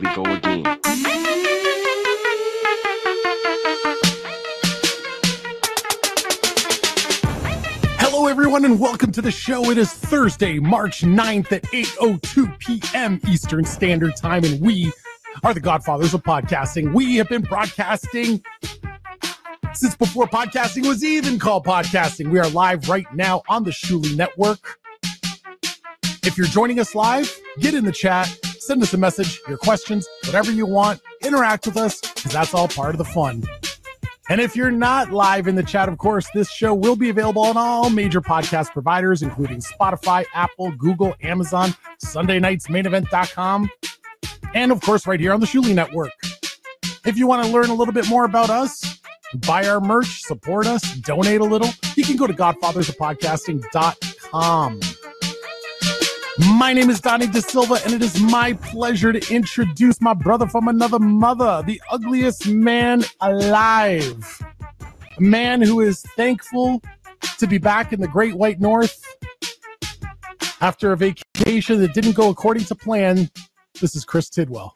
we go again. Hello, everyone, and welcome to the show. It is Thursday, March 9th at 8:02 p.m. Eastern Standard Time, and we are the godfathers of podcasting. We have been broadcasting since before podcasting was even called podcasting. We are live right now on the Shuli Network. If you're joining us live, get in the chat, send us a message, your questions, whatever you want, interact with us, because that's all part of the fun. And if you're not live in the chat, of course, this show will be available on all major podcast providers, including Spotify, Apple, Google, Amazon, Sunday nights, mainevent.com, and of course, right here on the Shuli Network. If you want to learn a little bit more about us, buy our merch, support us, donate a little, you can go to godfathersofpodcasting.com. My name is Donnie De Silva, and it is my pleasure to introduce my brother from another mother, the ugliest man alive. A man who is thankful to be back in the Great White North after a vacation that didn't go according to plan. This is Chris Tidwell.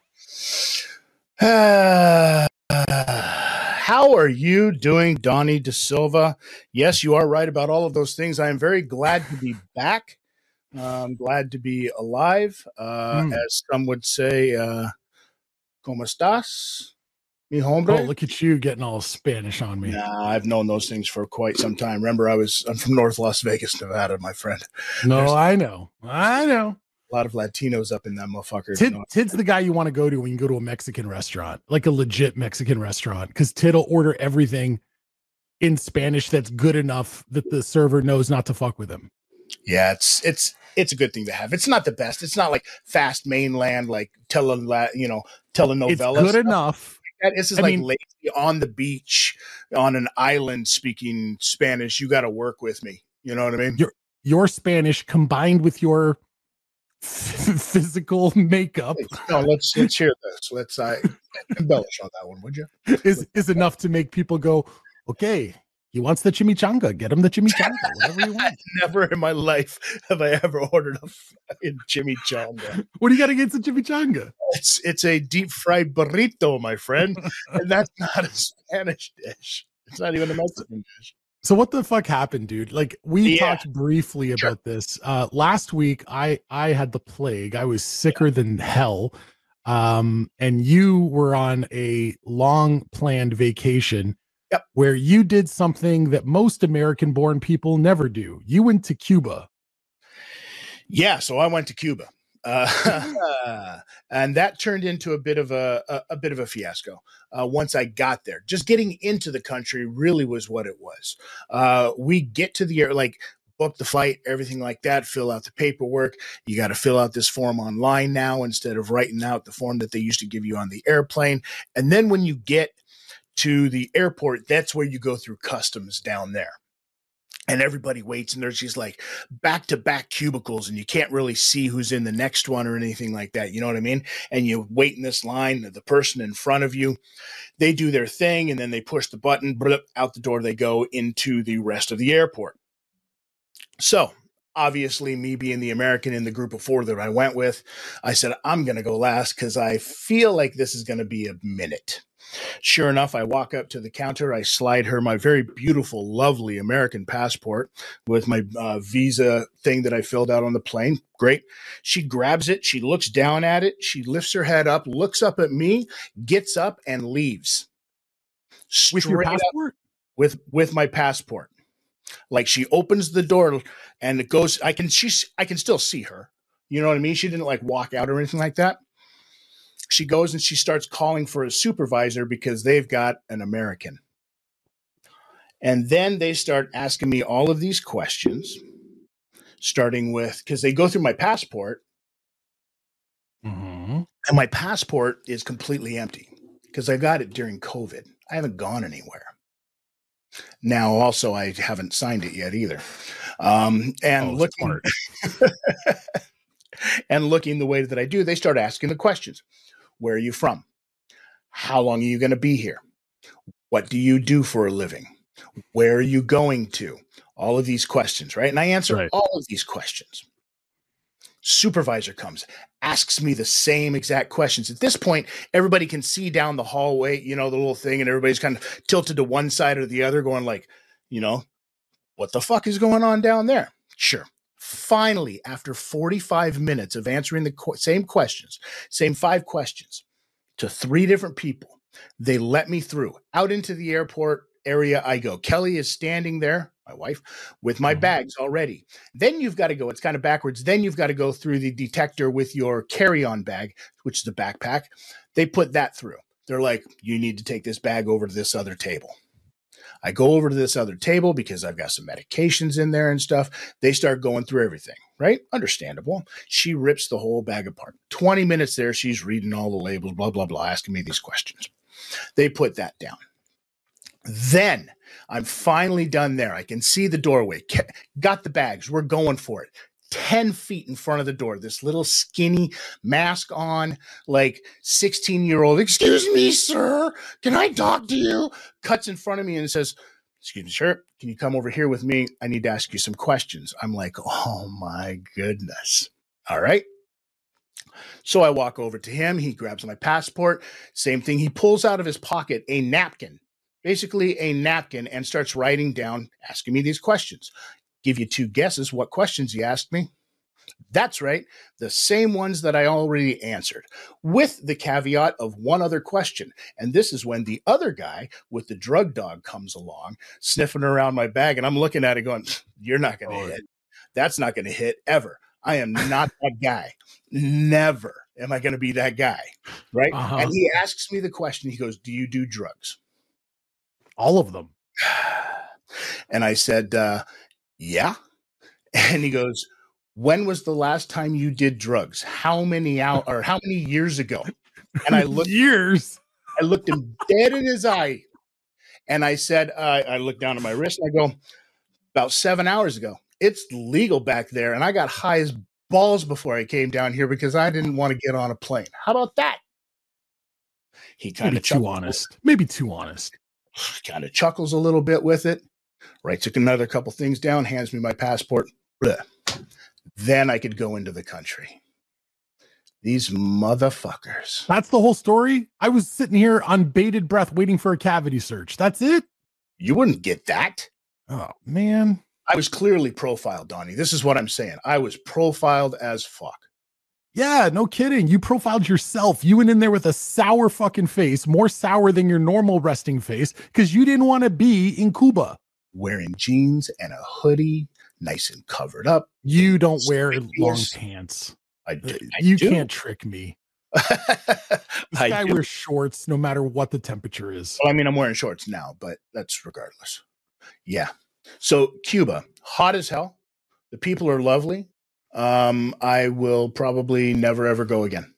How are you doing, Donnie De Silva? Yes, you are right about all of those things. I am very glad to be back. I'm glad to be alive. As some would say, ¿Cómo estás, mi hombre? Oh, look at you getting all Spanish on me. Nah, I've known those things for quite some time. Remember, I'm from North Las Vegas, Nevada, my friend. No, I know. A lot of Latinos up in that motherfucker. Tid's the guy you want to go to when you go to a Mexican restaurant, like a legit Mexican restaurant, because Tid will order everything in Spanish that's good enough that the server knows not to fuck with him. Yeah, it's a good thing to have. It's not the best. It's not like fast mainland, like telenovela. It's good enough. This is lazy on the beach on an island speaking Spanish. You got to work with me. You know what I mean? Your Spanish combined with your physical makeup. No, let's hear this. Let's embellish on that one, would you? Is enough to make people go, okay. He wants the chimichanga. Get him the chimichanga. Whatever you want. Never in my life have I ever ordered a fucking chimichanga. What do you got against a chimichanga? It's a deep fried burrito, my friend, and that's not a Spanish dish. It's not even a Mexican dish. So what the fuck happened, dude? Like we talked briefly about this last week. I had the plague. I was sicker than hell, and you were on a long planned vacation. Yep. Where you did something that most American-born people never do. You went to Cuba. Yeah, so I went to Cuba, and that turned into a bit of a fiasco. Once I got there, just getting into the country really was what it was. We get to the air, book the flight, everything like that, fill out the paperwork. You got to fill out this form online now instead of writing out the form that they used to give you on the airplane. And then when you get to the airport, that's where you go through customs down there. And everybody waits, and there's just like back-to-back cubicles, and you can't really see who's in the next one or anything like that. You know what I mean? And you wait in this line, the person in front of you, they do their thing, and then they push the button, blip, out the door they go into the rest of the airport. So obviously, me being the American in the group of four that I went with, I said, I'm going to go last because I feel like this is going to be a minute. Sure enough, I walk up to the counter. I slide her my very beautiful, lovely American passport with my visa thing that I filled out on the plane. Great. She grabs it. She looks down at it. She lifts her head up, looks up at me, gets up, and leaves. With your passport? With my passport. Like she opens the door and it goes. I can still see her. You know what I mean? She didn't walk out or anything like that. She goes and she starts calling for a supervisor because they've got an American. And then they start asking me all of these questions, starting with, because they go through my passport. Mm-hmm. And my passport is completely empty because I got it during COVID. I haven't gone anywhere. Now, also, I haven't signed it yet either. Looking and looking the way that I do, they start asking the questions. Where are you from? How long are you going to be here? What do you do for a living? Where are you going to? All of these questions, right? And I answer all of these questions. Supervisor comes, asks me the same exact questions. At this point, everybody can see down the hallway, the little thing, and everybody's kind of tilted to one side or the other, going like, what the fuck is going on down there? Sure. Finally, after 45 minutes of answering the same questions, same 5 questions to 3 different people, they let me through. Out into the airport area I go. Kelly is standing there, my wife, with my bags already. Then you've got to go. It's kind of backwards. Then you've got to go through the detector with your carry-on bag, which is a backpack. They put that through. They're like, you need to take this bag over to this other table. I go over to this other table because I've got some medications in there and stuff. They start going through everything, right? Understandable. She rips the whole bag apart. 20 minutes there, she's reading all the labels, blah, blah, blah, asking me these questions. They put that down. Then I'm finally done there. I can see the doorway. Got the bags. We're going for it. 10 feet in front of the door, this little skinny mask on, like 16-year-old, excuse me, sir, can I talk to you? Cuts in front of me and says, excuse me, sir, can you come over here with me? I need to ask you some questions. I'm like, oh my goodness. All right. So I walk over to him. He grabs my passport. Same thing. He pulls out of his pocket a napkin, basically a napkin, and starts writing down, asking me these questions. Give you 2 guesses what questions he asked me. That's right, the same ones that I already answered, with the caveat of one other question. And this is when the other guy with the drug dog comes along, sniffing around my bag, and I'm looking at it going, you're not going to hit. That's not going to hit ever. I am not that guy. Never am I going to be that guy, right? And he asks me the question. He goes, do you do drugs? All of them. And I said, yeah. And he goes, when was the last time you did drugs? How many years ago? And I looked I looked him dead in his eye. And I said, I looked down at my wrist and I go, about 7 hours ago. It's legal back there. And I got high as balls before I came down here because I didn't want to get on a plane. How about that? He kind of too honest. Maybe too honest. Kind of chuckles a little bit with it. Writes another couple things down, hands me my passport. Bleh. Then I could go into the country. These motherfuckers. That's the whole story? I was sitting here on bated breath waiting for a cavity search. That's it? You wouldn't get that. Oh, man. I was clearly profiled, Donnie. This is what I'm saying. I was profiled as fuck. Yeah, no kidding. You profiled yourself. You went in there with a sour fucking face, more sour than your normal resting face, because you didn't want to be in Cuba. Wearing jeans and a hoodie, nice and covered up. You don't wear long pants. You can't trick me. This guy wears shorts no matter what the temperature is. Well, I mean, I'm wearing shorts now, but that's regardless. Yeah. So Cuba, hot as hell. The people are lovely. I will probably never, ever go again.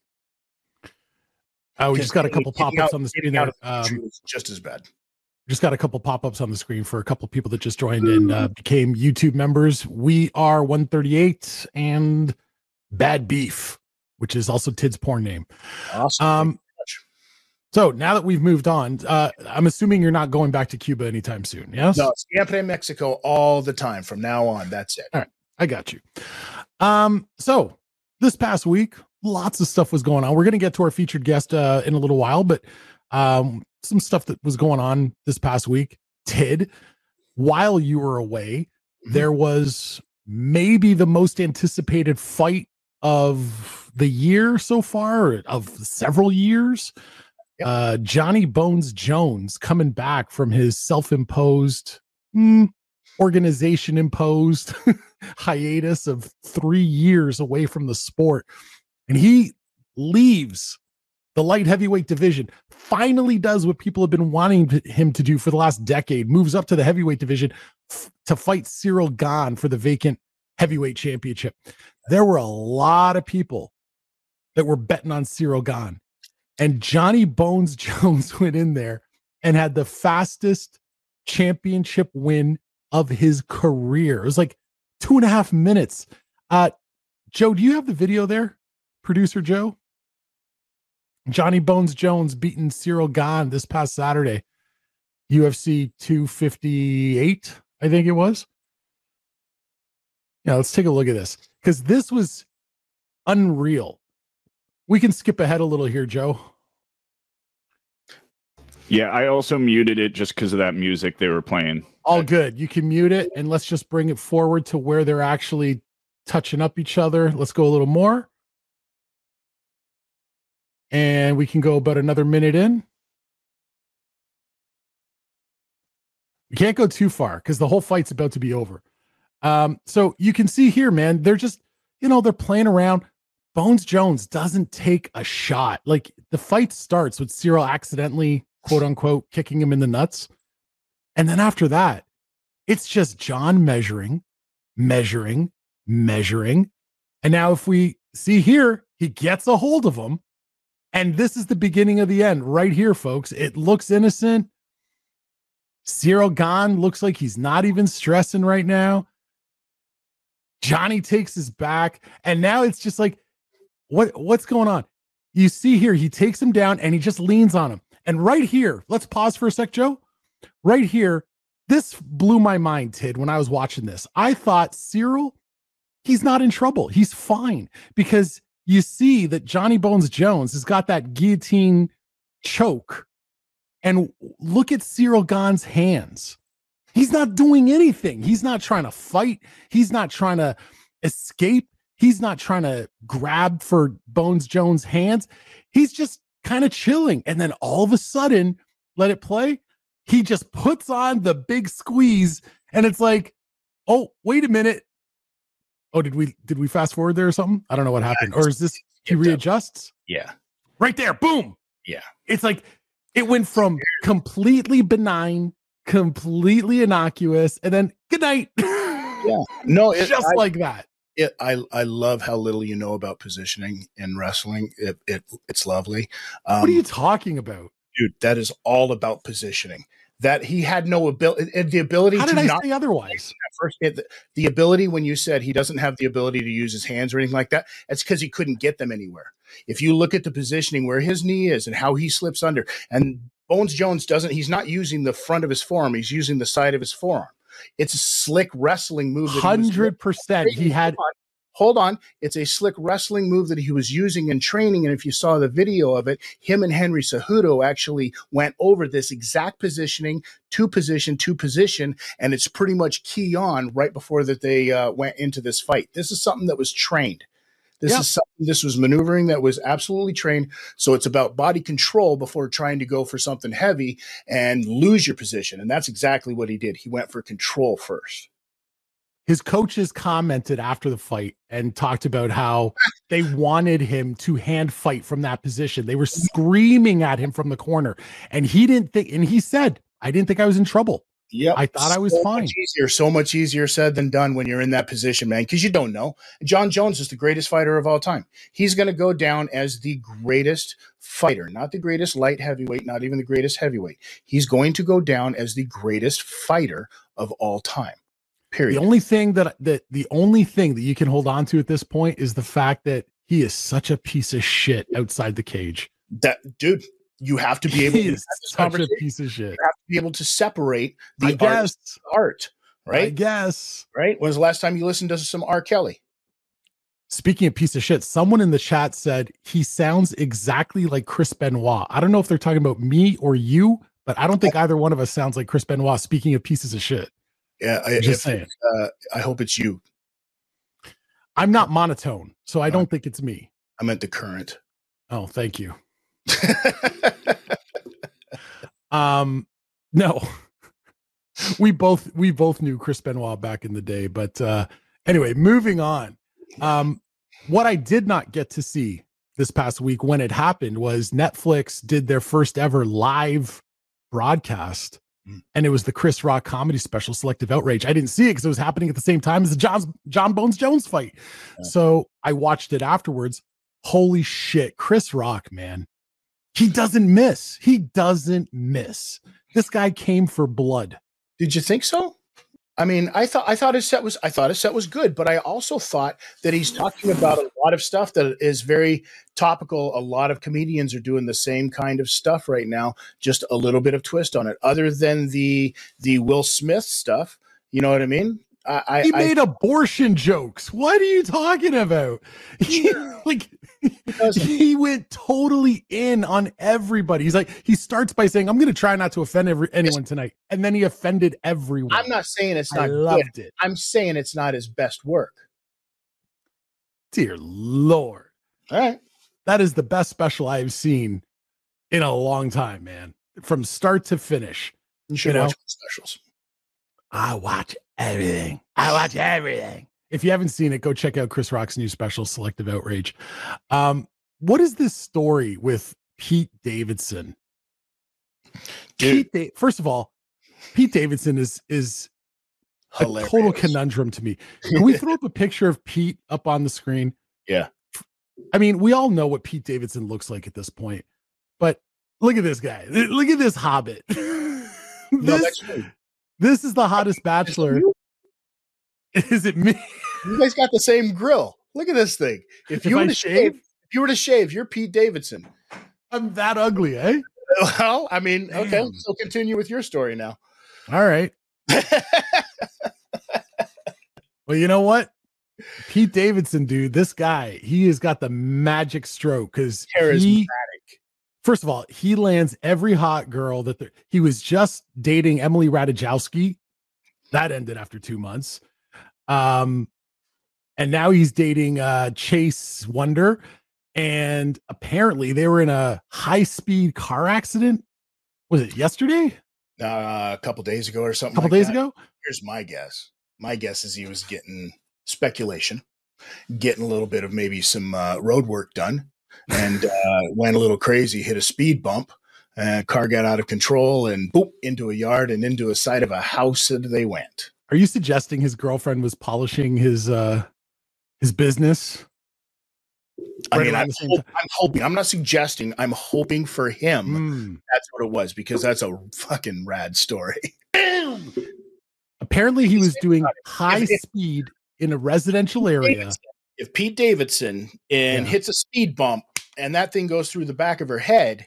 We just got a couple pop-ups on the screen there. Just as bad. Just got a couple pop-ups on the screen for a couple of people that just joined and became YouTube members. We are 138 and Bad Beef, which is also Tid's porn name. Awesome. So now that we've moved on, I'm assuming you're not going back to Cuba anytime soon. Yes. No, siempre Mexico all the time from now on. That's it. All right, I got you. So this past week, lots of stuff was going on. We're going to get to our featured guest in a little while, but some stuff that was going on this past week. Tid, while you were away, there was maybe the most anticipated fight of the year so far, of several years. Johnny Bones Jones coming back from his self-imposed, organization-imposed hiatus of 3 years away from the sport. And he leaves the light heavyweight division, finally does what people have been wanting him to do for the last decade, moves up to the heavyweight division to fight Cyril Gane for the vacant heavyweight championship. There were a lot of people that were betting on Cyril Gane. And Johnny Bones Jones went in there and had the fastest championship win of his career. It was like 2.5 minutes. Joe, do you have the video there? Producer Joe? Johnny Bones Jones beating Cyril Gane this past Saturday. UFC 258, I think it was. Yeah, let's take a look at this. Because this was unreal. We can skip ahead a little here, Joe. Yeah, I also muted it just because of that music they were playing. All good. You can mute it, and let's just bring it forward to where they're actually touching up each other. Let's go a little more. And we can go about another minute in. You can't go too far because the whole fight's about to be over. So you can see here, man, they're just, they're playing around. Bones Jones doesn't take a shot. Like, the fight starts with Cyril accidentally, quote unquote, kicking him in the nuts. And then after that, it's just John measuring. And now if we see here, he gets a hold of him. And this is the beginning of the end right here, folks. It looks innocent. Cyril Gane looks like he's not even stressing right now. Johnny takes his back. And now it's just like, what's going on? You see here, he takes him down and he just leans on him. And right here, let's pause for a sec, Joe. Right here, this blew my mind, Tid, when I was watching this. I thought Cyril, he's not in trouble. He's fine, because you see that Johnny Bones Jones has got that guillotine choke. And look at Cyril Gane's hands. He's not doing anything. He's not trying to fight. He's not trying to escape. He's not trying to grab for Bones Jones' hands. He's just kind of chilling. And then all of a sudden, let it play, he just puts on the big squeeze. And it's like, oh, wait a minute. Oh, did we fast forward there or something? I don't know what happened. Or is this, he readjusts? Yeah. Right there. Boom. Yeah. It's like, it went from completely benign, completely innocuous, and then good night. Yeah. No, like that. I love how little you know about positioning in wrestling. It's lovely. What are you talking about? Dude, that is all about positioning. That he had no ability, the ability. How did to I not say otherwise? First, the ability, when you said he doesn't have the ability to use his hands or anything like that, that's because he couldn't get them anywhere. If you look at the positioning where his knee is and how he slips under, and Bones Jones he's not using the front of his forearm, he's using the side of his forearm. It's a slick wrestling move. 100%. He had. Hold on. It's a slick wrestling move that he was using in training. And if you saw the video of it, him and Henry Cejudo actually went over this exact positioning, to position. And it's pretty much key on right before that they went into this fight. This is something that was trained. This was maneuvering that was absolutely trained. So it's about body control before trying to go for something heavy and lose your position. And that's exactly what he did. He went for control first. His coaches commented after the fight and talked about how they wanted him to hand fight from that position. They were screaming at him from the corner, and he didn't think, and he said, I didn't think I was in trouble. Yeah, I thought I was fine. So much easier said than done when you're in that position, man, because you don't know. John Jones is the greatest fighter of all time. He's going to go down as the greatest fighter, not the greatest light heavyweight, not even the greatest heavyweight. He's going to go down as the greatest fighter of all time. Period. The only thing that you can hold on to at this point is the fact that he is such a piece of shit outside the cage. That dude, you have to be able to such a piece of shit. You have to be able to separate the art, right? I guess. Right? When's the last time you listened to some R. Kelly? Speaking of piece of shit, someone in the chat said he sounds exactly like Chris Benoit. I don't know if they're talking about me or you, but I don't think either one of us sounds like Chris Benoit. Speaking of pieces of shit. Yeah, just saying. I hope it's you. I'm not monotone, so I don't think it's me. I meant the current. Oh, thank you. No, we both knew Chris Benoit back in the day, but anyway, moving on. What I did not get to see this past week when it happened was Netflix did their first ever live broadcast. And it was the Chris Rock comedy special, Selective Outrage. I didn't see it because it was happening at the same time as the John Bones Jones fight. Yeah. So I watched it afterwards. Holy shit, Chris Rock, man. He doesn't miss. This guy came for blood. Did you think so? I mean, I thought his set was good, but I also thought that he's talking about a lot of stuff that is very topical. A lot of comedians are doing the same kind of stuff right now, just a little bit of twist on it. Other than the Will Smith stuff, you know what I mean? He made abortion jokes. What are you talking about? He went totally in on everybody. He's like, he starts by saying, I'm going to try not to offend anyone tonight. And then he offended everyone. I'm not saying it's not loved good. it. I'm saying it's not his best work. Dear Lord. All right. That is the best special I've seen in a long time, man. From start to finish. You should watch specials. I watch everything. If you haven't seen it, go check out Chris Rock's new special, Selective Outrage. What is this story with Pete Davidson? First of all, Pete Davidson is a total conundrum to me. Can we throw up a picture of Pete up on the screen? Yeah. I mean, we all know what Pete Davidson looks like at this point, but look at this guy. Look at this hobbit. This is the hottest bachelor. Is it me? You guys got the same grill. Look at this thing. If you were to shave, you're Pete Davidson. I'm that ugly, eh? Well, I mean, okay. So continue with your story now. All right. Well, you know what? Pete Davidson, dude, this guy, he has got the magic stroke because first of all, he lands every hot girl he was just dating Emily Ratajkowski. That ended after 2 months. And now he's dating Chase Wonder. And apparently they were in a high-speed car accident. Was it yesterday? A couple days ago or something. Ago? Here's my guess. My guess is he was getting speculation, getting a little bit of maybe some road work done, and went a little crazy, hit a speed bump, and car got out of control, and boop, into a yard and into a side of a house, and they went. Are you suggesting his girlfriend was polishing his business? I mean, I'm hoping. I'm not suggesting. I'm hoping for him. That's what it was, because that's a fucking rad story. Apparently, he was doing high speed in a residential area. If Pete Davidson hits a speed bump and that thing goes through the back of her head,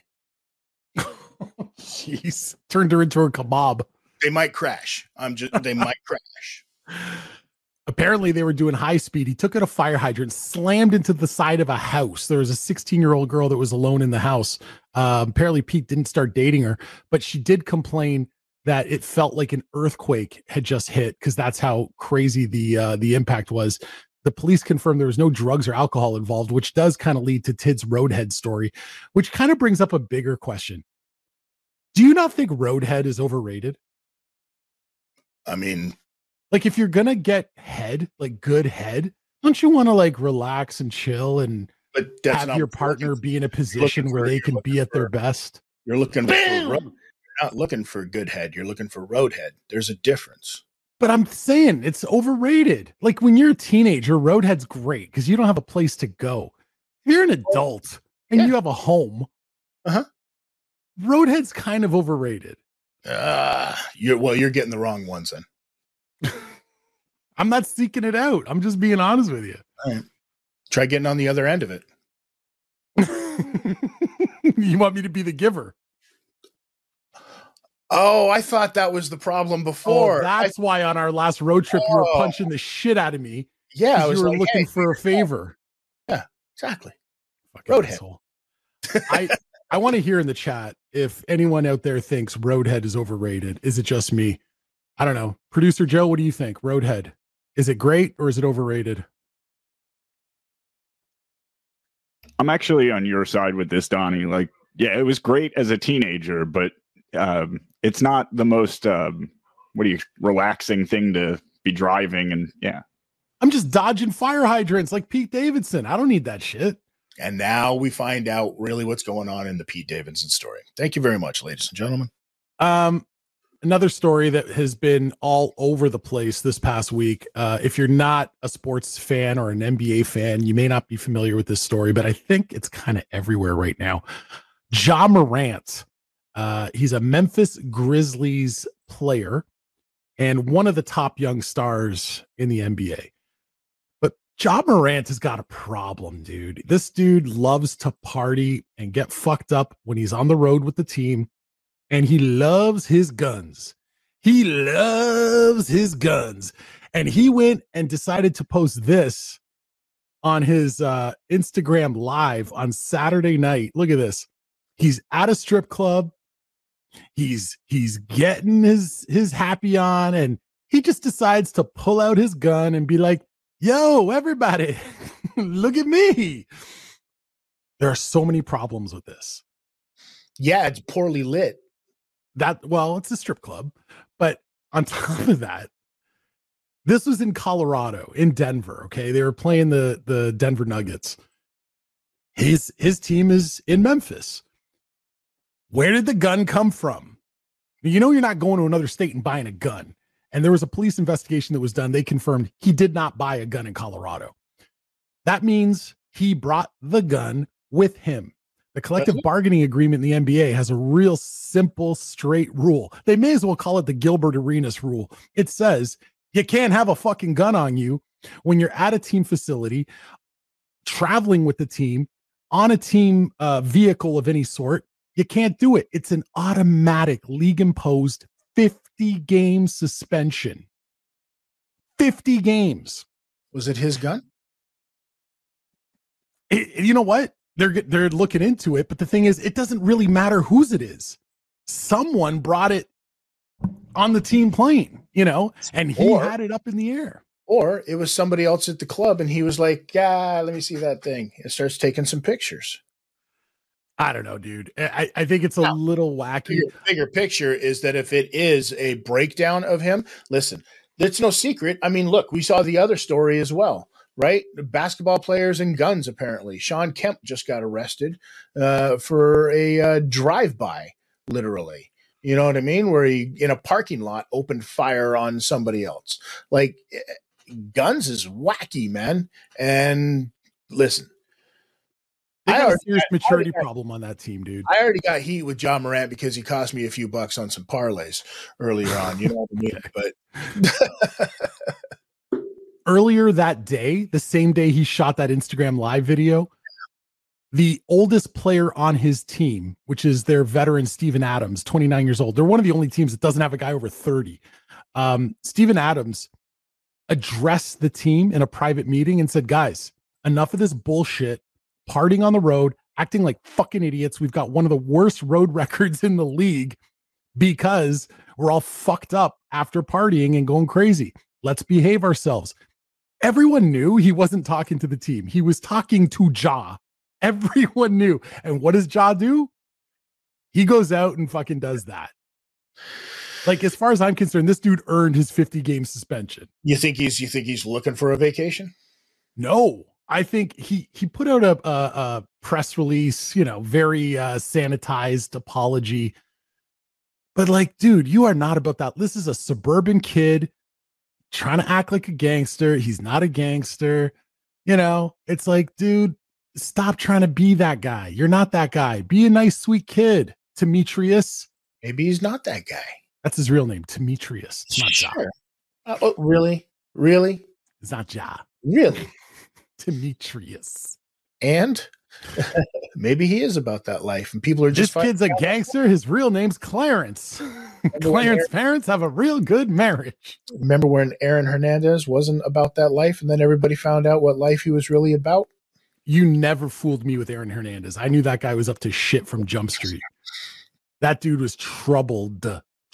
jeez, turned her into a kebab. They might crash. They might crash. Apparently, they were doing high speed. He took out a fire hydrant, slammed into the side of a house. There was a 16-year-old girl that was alone in the house. Apparently, Pete didn't start dating her, but she did complain that it felt like an earthquake had just hit because that's how crazy the impact was. The police confirmed there was no drugs or alcohol involved, which does kind of lead to Tid's Roadhead story, which kind of brings up a bigger question. Do you not think Roadhead is overrated? I mean, like, if you're gonna get head, like good head, don't you want to like relax and chill and have your partner be in a position where they can be at their best? You're looking for you're not looking for good head. You're looking for roadhead. There's a difference. But I'm saying it's overrated. Like, when you're a teenager, roadhead's great because you don't have a place to go. If you're an adult and you have a home, roadhead's kind of overrated. You're getting the wrong ones then. I'm not seeking it out. I'm just being honest with you. All right. Try getting on the other end of it. You want me to be the giver? Oh, I thought that was the problem before. That's why on our last road trip you were punching the shit out of me. Yeah, you were looking for a favor. Yeah, exactly. Roadhead. I want to hear in the chat if anyone out there thinks Roadhead is overrated. Is it just me? I don't know. Producer Joe, what do you think? Roadhead. Is it great or is it overrated? I'm actually on your side with this, Donnie. Like, yeah, it was great as a teenager, but it's not the most relaxing thing to be driving. And yeah, I'm just dodging fire hydrants like Pete Davidson. I don't need that shit. And now we find out really what's going on in the Pete Davidson story. Thank you very much, ladies and gentlemen. Another story that has been all over the place this past week. If you're not a sports fan or an NBA fan, you may not be familiar with this story, but I think it's kind of everywhere right now. Ja Morant, he's a Memphis Grizzlies player and one of the top young stars in the NBA. But Ja Morant has got a problem, dude. This dude loves to party and get fucked up when he's on the road with the team. And he loves his guns. He loves his guns. And he went and decided to post this on his Instagram live on Saturday night. Look at this. He's at a strip club. He's getting his happy on, and he just decides to pull out his gun and be like, yo, everybody, look at me. There are so many problems with this. Yeah, it's poorly lit. Well, it's a strip club. But on top of that, this was in Colorado, in Denver. Okay. They were playing the Denver Nuggets. His team is in Memphis. Where did the gun come from? You know, you're not going to another state and buying a gun. And there was a police investigation that was done. They confirmed he did not buy a gun in Colorado. That means he brought the gun with him. The collective bargaining agreement in the NBA has a real simple, straight rule. They may as well call it the Gilbert Arenas rule. It says you can't have a fucking gun on you when you're at a team facility, traveling with the team, on a team vehicle of any sort. You can't do it. It's an automatic league-imposed 50-game suspension. 50 games. Was it his gun? You know what? They're looking into it, but the thing is, it doesn't really matter whose it is. Someone brought it on the team plane, you know, and he had it up in the air. Or it was somebody else at the club, and he was like, "Yeah, let me see that thing." And starts taking some pictures. I don't know, dude. I think it's a little wacky. Bigger picture is that if it is a breakdown of him, listen, it's no secret. I mean, look, we saw the other story as well, right? Basketball players and guns, apparently. Sean Kemp just got arrested for a drive-by, literally. You know what I mean? Where he, in a parking lot, opened fire on somebody else. Like, guns is wacky, man. And listen, they got a serious maturity problem on that team, dude. I already got heat with John Morant because he cost me a few bucks on some parlays earlier on. You know what I mean? But earlier that day, the same day he shot that Instagram live video, the oldest player on his team, which is their veteran Steven Adams, 29 years old. They're one of the only teams that doesn't have a guy over 30. Steven Adams addressed the team in a private meeting and said, guys, enough of this bullshit. Partying on the road, acting like fucking idiots. We've got one of the worst road records in the league because we're all fucked up after partying and going crazy. Let's behave ourselves. Everyone knew he wasn't talking to the team. He was talking to Ja. Everyone knew. And what does Ja do? He goes out and fucking does that. Like, as far as I'm concerned, this dude earned his 50-game suspension. You think he's looking for a vacation? No. I think he put out a press release, you know, very sanitized apology. But like, dude, you are not about that. This is a suburban kid trying to act like a gangster. He's not a gangster. You know, it's like, dude, stop trying to be that guy. You're not that guy. Be a nice, sweet kid. Demetrius. Maybe he's not that guy. That's his real name, Demetrius. It's not sure. Ja. Really? Really? It's not Ja. Really? Demetrius. And maybe he is about that life, and people are just. This kid's a gangster. His real name's Clarence. Clarence's parents have a real good marriage. Remember when Aaron Hernandez wasn't about that life, and then everybody found out what life he was really about? You never fooled me with Aaron Hernandez. I knew that guy was up to shit from Jump Street. That dude was troubled.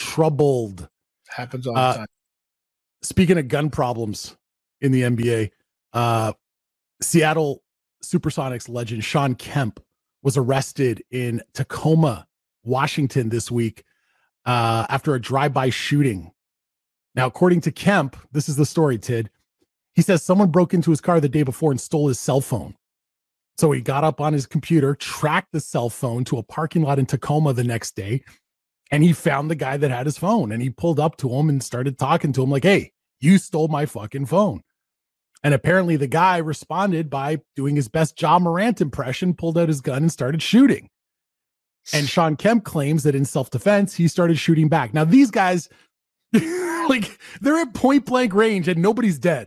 Happens all the time. Speaking of gun problems in the NBA, Seattle Supersonics legend Sean Kemp was arrested in Tacoma, Washington this week after a drive-by shooting. Now, according to Kemp, this is the story, Tid. He says someone broke into his car the day before and stole his cell phone. So he got up on his computer, tracked the cell phone to a parking lot in Tacoma the next day, and he found the guy that had his phone. And he pulled up to him and started talking to him like, hey, you stole my fucking phone. And apparently the guy responded by doing his best Ja Morant impression, pulled out his gun and started shooting. And Sean Kemp claims that in self-defense, he started shooting back. Now, these guys, like, they're at point blank range and nobody's dead.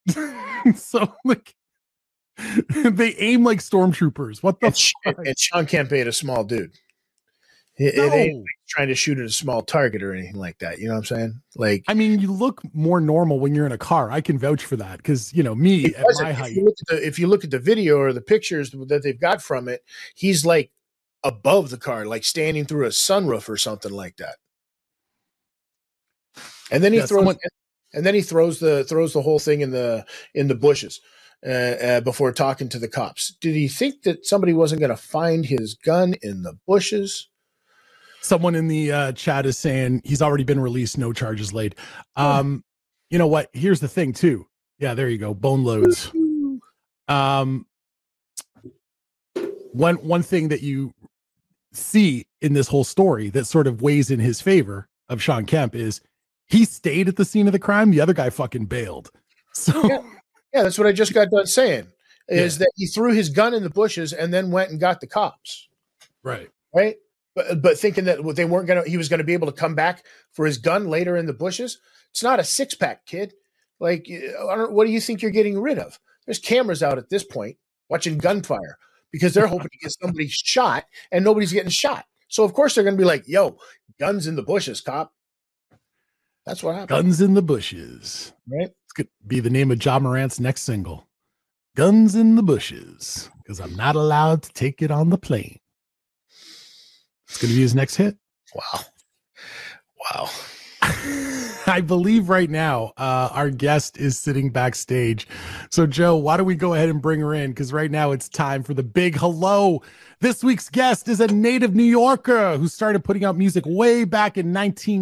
So, like, they aim like stormtroopers. What the fuck? And Sean Kemp ain't a small dude. It ain't like trying to shoot at a small target or anything like that. You know what I'm saying? Like, I mean, you look more normal when you're in a car. I can vouch for that because, you know, me at my height. If you look at the video or the pictures that they've got from it, he's like above the car, like standing through a sunroof or something like that. And then he throws the whole thing in the bushes before talking to the cops. Did he think that somebody wasn't going to find his gun in the bushes? Someone in the chat is saying he's already been released, no charges laid. You know what? Here's the thing, too. Yeah, there you go. Bone loads. One thing that you see in this whole story that sort of weighs in his favor of Shawn Kemp is he stayed at the scene of the crime. The other guy fucking bailed. So yeah, that's what I just got done saying. Is that he threw his gun in the bushes and then went and got the cops. Right. But thinking that he was going to be able to come back for his gun later in the bushes. It's not a 6-pack, kid. Like, what do you think you're getting rid of? There's cameras out at this point watching gunfire because they're hoping to get somebody shot and nobody's getting shot. So of course they're going to be like, "Yo, guns in the bushes, cop." That's what happened. Guns in the bushes. Right. It's going to be the name of Ja Morant's next single. Guns in the bushes, because I'm not allowed to take it on the plane. It's going to be his next hit. Wow. I believe right now our guest is sitting backstage. So, Joe, why don't we go ahead and bring her in? Because right now it's time for the big hello. This week's guest is a native New Yorker who started putting out music way back in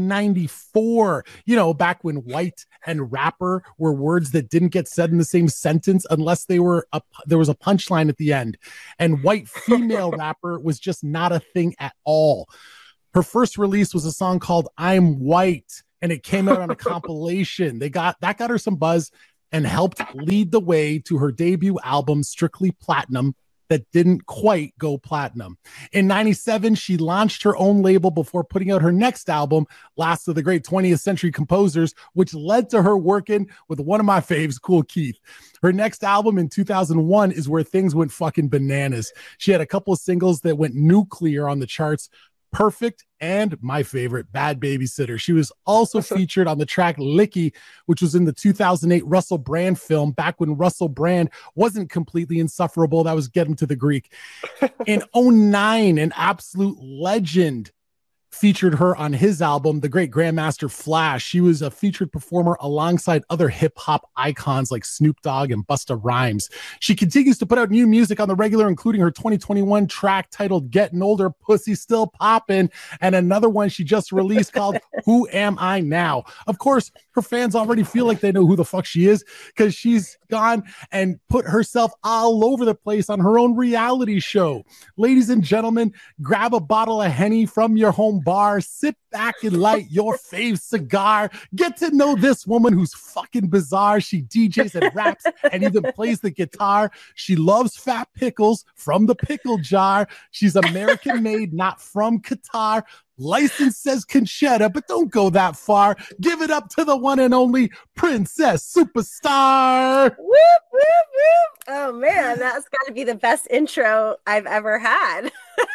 1994. You know, back when white and rapper were words that didn't get said in the same sentence unless there was a punchline at the end. And white female rapper was just not a thing at all. Her first release was a song called I'm White, and it came out on a compilation. That got her some buzz and helped lead the way to her debut album, Strictly Platinum, that didn't quite go platinum. In 97, she launched her own label before putting out her next album, Last of the Great 20th Century Composers, which led to her working with one of my faves, Kool Keith. Her next album in 2001 is where things went fucking bananas. She had a couple of singles that went nuclear on the charts, Perfect, and my favorite, Bad Babysitter. She was also featured on the track Licky, which was in the 2008 Russell Brand film, back when Russell Brand wasn't completely insufferable. That was Get Him to the Greek. In 2009, an absolute legend featured her on his album, The Great Grandmaster Flash. She was a featured performer alongside other hip-hop icons like Snoop Dogg and Busta Rhymes. She continues to put out new music on the regular, including her 2021 track titled Getting Older, Pussy Still Poppin', and another one she just released called Who Am I Now? Of course, her fans already feel like they know who the fuck she is because she's gone and put herself all over the place on her own reality show. Ladies and gentlemen, grab a bottle of Henny from your home bar, sit back and light your fave cigar. Get to know this woman who's fucking bizarre. She DJs and raps and even plays the guitar. She loves fat pickles from the pickle jar. She's American made, not from Qatar. License says Conchetta, but don't go that far. Give it up to the one and only Princess Superstar. Whoop, whoop, whoop. Oh man, that's got to be the best intro I've ever had.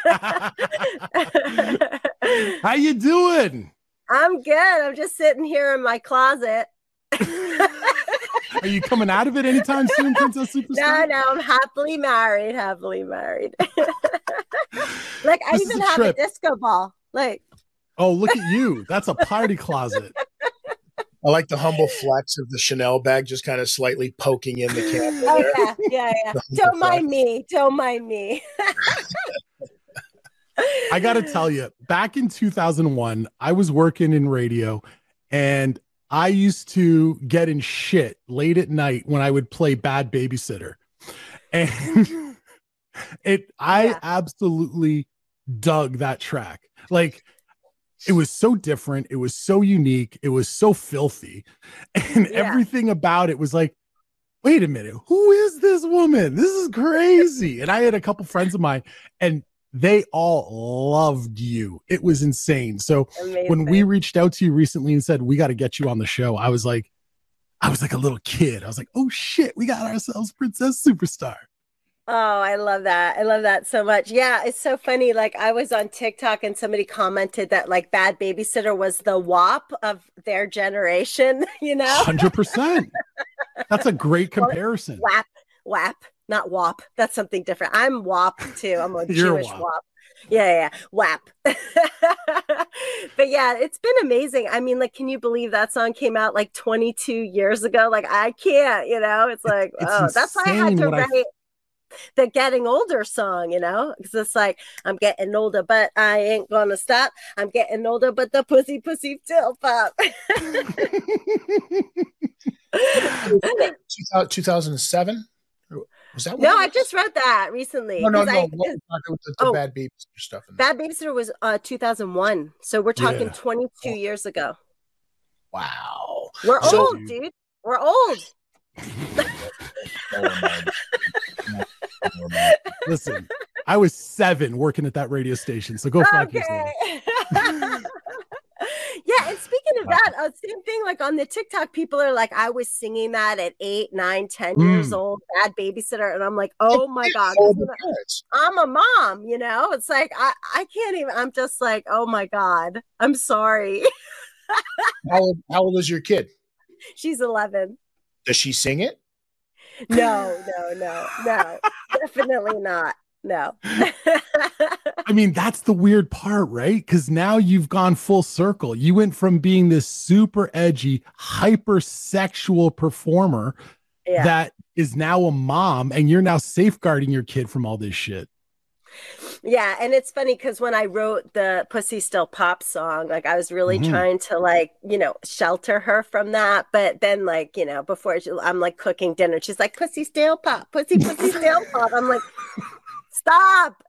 How you doing? I'm good. I'm just sitting here in my closet. Are you coming out of it anytime soon, Princess Superstar? No, I'm happily married. Like, I even have a disco ball. Like, oh, look at you. That's a party closet. I like the humble flex of the Chanel bag just kind of slightly poking in the camera. Oh, yeah. Don't mind me. I got to tell you, back in 2001, I was working in radio, and I used to get in shit late at night when I would play Bad Babysitter. And I absolutely dug that track. Like, it was so different. It was so unique. It was so filthy. And everything about it was like, wait a minute, who is this woman? This is crazy. And I had a couple friends of mine, and they all loved you. It was insane. So when we reached out to you recently and said, we got to get you on the show, I was like a little kid. I was like, oh shit, we got ourselves Princess Superstar. Oh, I love that. I love that so much. Yeah, it's so funny. Like I was on TikTok and somebody commented that like Bad Babysitter was the WAP of their generation, you know? 100%. That's a great Well, comparison. WAP, WAP, not WAP. That's something different. I'm WAP too. I'm a You're Jewish WAP. WAP. Yeah, WAP. But yeah, it's been amazing. I mean, like, can you believe that song came out like 22 years ago? Like, I can't, you know, it's like, It's oh, that's why I had insane to what I write the getting older song, you know, because it's like, I'm getting older, but I ain't gonna stop. I'm getting older, but the pussy still pop. 2007? Was that No, what it I was? just wrote that recently No, no, because no. What we're talking with the oh, Bad Babysitter stuff in there. Bad Babysitter was 2001. So we're talking Yeah. 22 years ago. Wow. We're So- old, dude. We're old. Listen, I was 7 working at that radio station, so go fuck yourself. Yeah, and speaking of that, same thing. Like on the TikTok, people are like, "I was singing that at 8, 9, 10 years old." Bad Babysitter, and I'm like, "Oh my god!" All the parents. I'm a mom, you know. It's like I can't even. I'm just like, "Oh my god, I'm sorry." How old is your kid? She's 11. Does she sing it? No, definitely not. No. I mean, that's the weird part, right? Because now you've gone full circle. You went from being this super edgy, hypersexual performer Yeah. that is now a mom, and you're now safeguarding your kid from all this shit. Yeah, and it's funny because when I wrote the Pussy Still Pop song, like I was really trying to like, you know, shelter her from that. But then like, you know, I'm like cooking dinner. She's like, Pussy Still Pop, pussy still pop. I'm like, stop.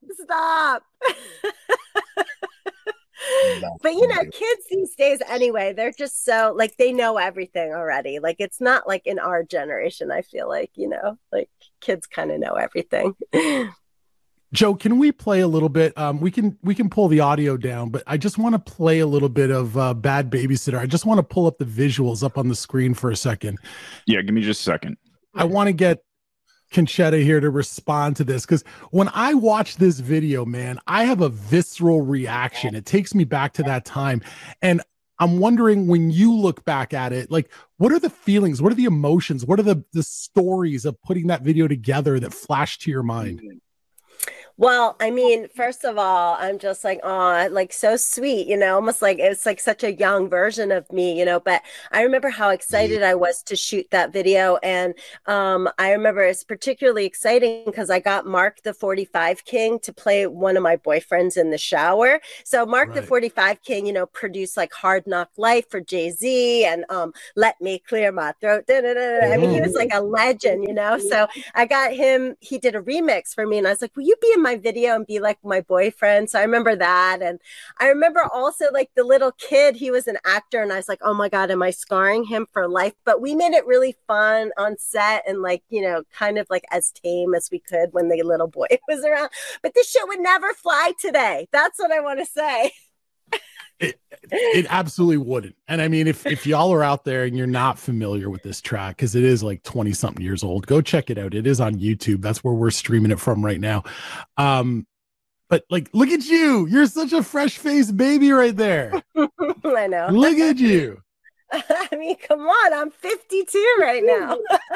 But you know, kids these days anyway, they're just so like they know everything already. Like it's not like in our generation, I feel like, you know, like kids kind of know everything. Joe, can we play a little bit? We can pull the audio down, but I just want to play a little bit of Bad Babysitter. I just want to pull up the visuals up on the screen for a second. Yeah, give me just a second. I want to get Conchetta here to respond to this because when I watch this video, man, I have a visceral reaction. It takes me back to that time. And I'm wondering when you look back at it, like, what are the feelings? What are the emotions? What are the stories of putting that video together that flash to your mind? Well, I mean, first of all, I'm just like, oh, like so sweet, you know, almost like it's like such a young version of me, you know. But I remember how excited I was to shoot that video. And I remember it's particularly exciting because I got Mark the 45 King to play one of my boyfriends in the shower. So Mark the 45 King, you know, produced like Hard Knock Life for Jay-Z and Let Me Clear My Throat. I mean, he was like a legend, you know. So I got him, he did a remix for me, and I was like, will you be in my video and be like my boyfriend? So I remember that. And I remember also like the little kid, he was an actor, and I was like, oh my god, am I scarring him for life? But we made it really fun on set and like, you know, kind of like as tame as we could when the little boy was around. But this shit would never fly today. That's what I want to say. It absolutely wouldn't. And I mean, if y'all are out there and you're not familiar with this track, because it is like 20 something years old, go check it out. It is on YouTube. That's where we're streaming it from right now. But like, look at you. You're such a fresh faced baby right there. I know. Look at you. I mean, come on. I'm 52 right now.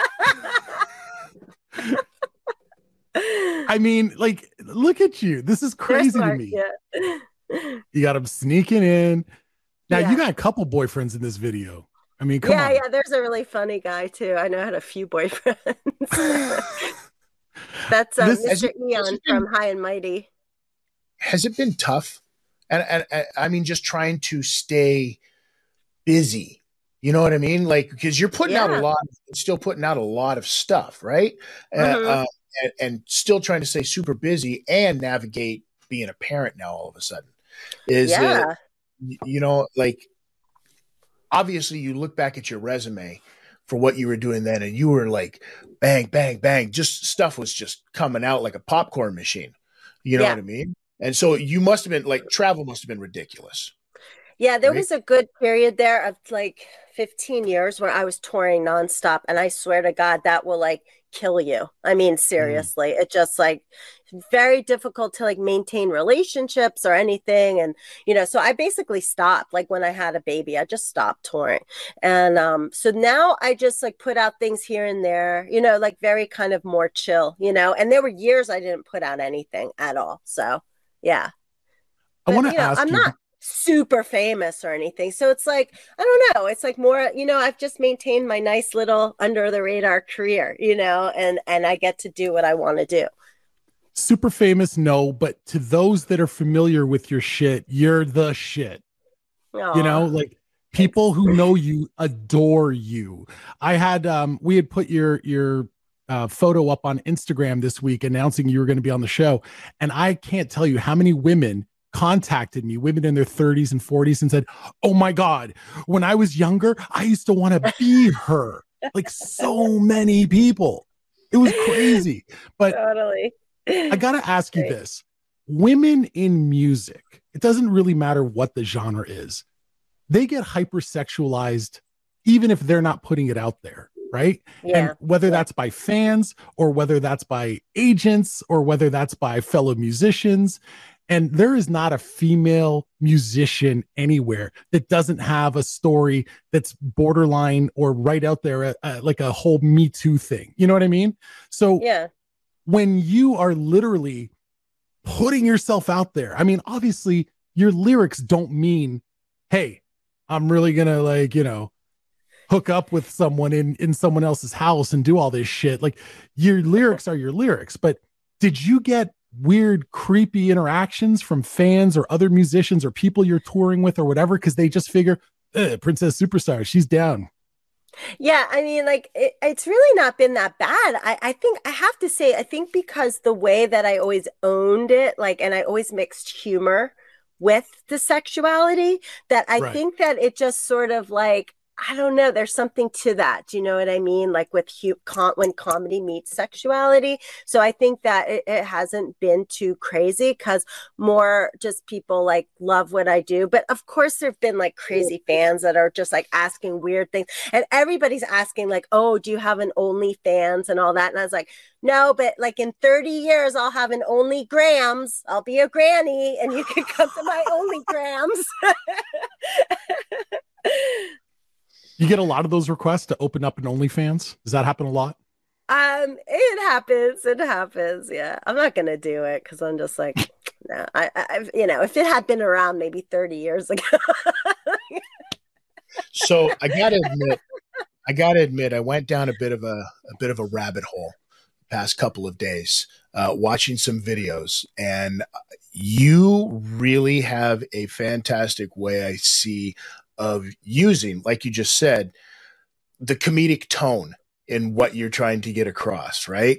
I mean, like, look at you. This is crazy to me. Yeah. You got him sneaking in. Now Yeah. you got a couple boyfriends in this video. I mean, come on. Yeah, there's a really funny guy too. I know I had a few boyfriends. That's Mr. Eon from High and Mighty. Has it been tough? And I mean, just trying to stay busy. You know what I mean? Like, because you're putting out still putting out a lot of stuff, right? And still trying to stay super busy and navigate being a parent now all of a sudden. You know, like, obviously you look back at your resume for what you were doing then, and you were like, bang, bang, bang. Just stuff was just coming out like a popcorn machine. You know what I mean? And so you must have been like, travel must have been ridiculous. Yeah, there was a good period there of like 15 years where I was touring nonstop. And I swear to God, that will like kill you. I mean, seriously, it just like very difficult to like maintain relationships or anything. And, so I basically stopped like when I had a baby, I just stopped touring. And so now I just like put out things here and there, like very kind of more chill, and there were years I didn't put out anything at all. So yeah. I want to ask I'm you. not super famous or anything. So it's like, I don't know. It's like more, I've just maintained my nice little under the radar career, and I get to do what I want to do. Super famous, no, but to those that are familiar with your shit, you're the shit. Aww. Like people who know you adore you. I had we had put your photo up on Instagram this week announcing you were going to be on the show, and I can't tell you how many women contacted me, women in their 30s and 40s, and said, "Oh my God, when I was younger, I used to want to be her." Like so many people. It was crazy. But totally. I got to ask you this. Women in music, it doesn't really matter what the genre is. They get hypersexualized even if they're not putting it out there, right? Yeah. And whether that's by fans or whether that's by agents or whether that's by fellow musicians. And there is not a female musician anywhere that doesn't have a story that's borderline or right out there, like a whole Me Too thing. You know what I mean? So yeah, when you are literally putting yourself out there, I mean, obviously your lyrics don't mean, hey, I'm really going to like, hook up with someone in someone else's house and do all this shit. Like your lyrics are your lyrics, but did you get weird, creepy interactions from fans or other musicians or people you're touring with or whatever? Cause they just figure Princess Superstar, she's down. Yeah, I mean, like it's really not been that bad. I think I have to say, I think because the way that I always owned it, like, and I always mixed humor with the sexuality, that I think that it just sort of like, I don't know, there's something to that. Do you know what I mean? Like with when comedy meets sexuality. So I think that it hasn't been too crazy because more just people like love what I do. But of course, there've been like crazy fans that are just like asking weird things. And everybody's asking like, oh, do you have an OnlyFans and all that? And I was like, no, but like in 30 years, I'll have an OnlyGrams. I'll be a granny and you can come to my OnlyGrams. You get a lot of those requests to open up an OnlyFans. Does that happen a lot? It happens. It happens. Yeah. I'm not going to do it because I'm just like, no, if it had been around maybe 30 years ago. So I gotta admit, I went down a bit of a rabbit hole the past couple of days, watching some videos, and you really have a fantastic way, I see, of using, like you just said, the comedic tone in what you're trying to get across, right?